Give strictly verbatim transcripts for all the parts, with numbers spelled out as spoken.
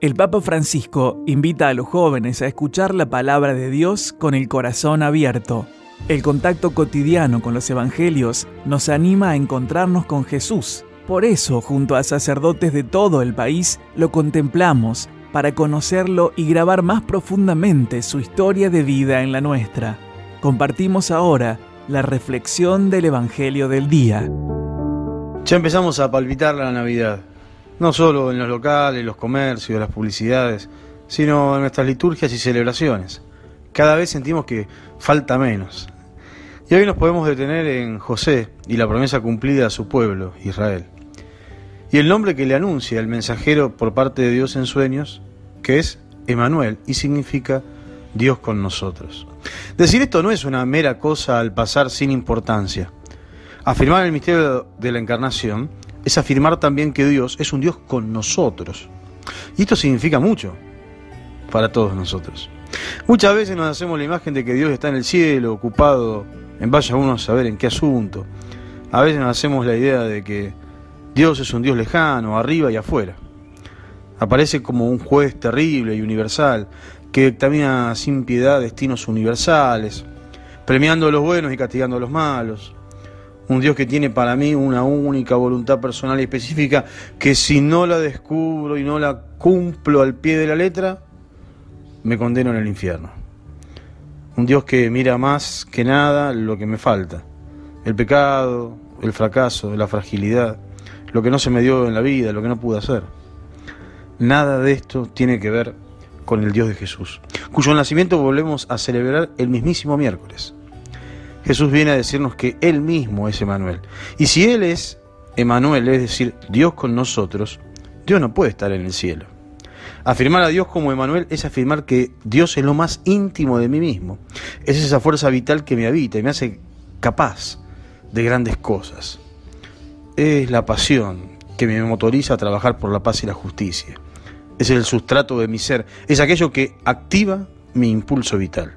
El Papa Francisco invita a los jóvenes a escuchar la palabra de Dios con el corazón abierto. El contacto cotidiano con los evangelios nos anima a encontrarnos con Jesús. Por eso, junto a sacerdotes de todo el país, lo contemplamos para conocerlo y grabar más profundamente su historia de vida en la nuestra. Compartimos ahora la reflexión del Evangelio del día. Ya empezamos a palpitar la Navidad, no solo en los locales, los comercios, las publicidades, sino en nuestras liturgias y celebraciones. Cada vez sentimos que falta menos. Y hoy nos podemos detener en José y la promesa cumplida a su pueblo, Israel. Y el nombre que le anuncia el mensajero por parte de Dios en sueños, que es Emmanuel, y significa Dios con nosotros. Decir esto no es una mera cosa al pasar sin importancia. Afirmar el misterio de la encarnación es afirmar también que Dios es un Dios con nosotros. Y esto significa mucho para todos nosotros. Muchas veces nos hacemos la imagen de que Dios está en el cielo, ocupado en vaya uno a saber en qué asunto. A veces nos hacemos la idea de que Dios es un Dios lejano, arriba y afuera. Aparece como un juez terrible y universal, que dictamina sin piedad destinos universales, premiando a los buenos y castigando a los malos. Un Dios que tiene para mí una única voluntad personal y específica, que si no la descubro y no la cumplo al pie de la letra, me condeno en el infierno. Un Dios que mira más que nada lo que me falta: el pecado, el fracaso, la fragilidad, lo que no se me dio en la vida, lo que no pude hacer. Nada de esto tiene que ver con el Dios de Jesús, cuyo nacimiento volvemos a celebrar el mismísimo miércoles. Jesús viene a decirnos que Él mismo es Emmanuel. Y si Él es Emmanuel, es decir, Dios con nosotros, Dios no puede estar en el cielo. Afirmar a Dios como Emmanuel es afirmar que Dios es lo más íntimo de mí mismo. Es esa fuerza vital que me habita y me hace capaz de grandes cosas. Es la pasión que me motoriza a trabajar por la paz y la justicia. Es el sustrato de mi ser. Es aquello que activa mi impulso vital.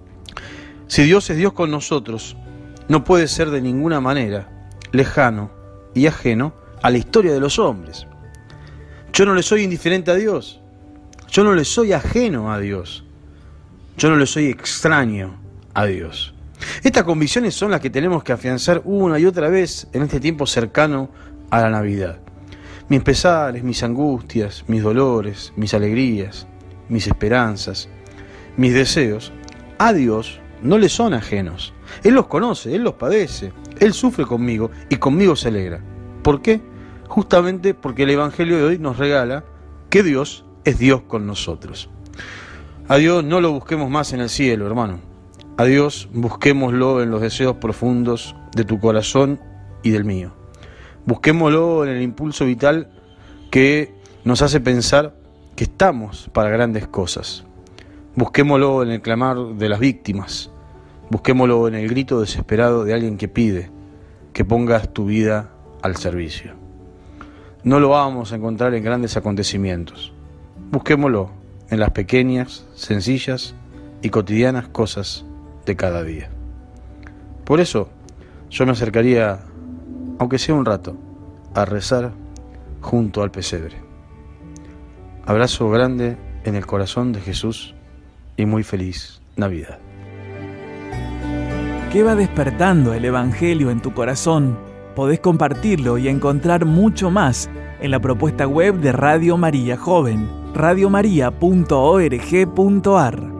Si Dios es Dios con nosotros, no puede ser de ninguna manera lejano y ajeno a la historia de los hombres. Yo no le soy indiferente a Dios. Yo no le soy ajeno a Dios. Yo no le soy extraño a Dios. Estas convicciones son las que tenemos que afianzar una y otra vez en este tiempo cercano a la Navidad. Mis pesares, mis angustias, mis dolores, mis alegrías, mis esperanzas, mis deseos, a Dios no le son ajenos. Él los conoce, Él los padece, Él sufre conmigo y conmigo se alegra. ¿Por qué? Justamente porque el Evangelio de hoy nos regala que Dios es Dios con nosotros. A Dios no lo busquemos más en el cielo, hermano. A Dios busquémoslo en los deseos profundos de tu corazón y del mío. Busquémoslo en el impulso vital que nos hace pensar que estamos para grandes cosas. Busquémoslo en el clamar de las víctimas. Busquémoslo en el grito desesperado de alguien que pide que pongas tu vida al servicio. No lo vamos a encontrar en grandes acontecimientos. Busquémoslo en las pequeñas, sencillas y cotidianas cosas de cada día. Por eso yo me acercaría, aunque sea un rato, a rezar junto al pesebre. Abrazo grande en el corazón de Jesús y muy feliz Navidad. ¿Qué va despertando el Evangelio en tu corazón? Podés compartirlo y encontrar mucho más en la propuesta web de Radio María Joven, radiomaria punto org punto ar.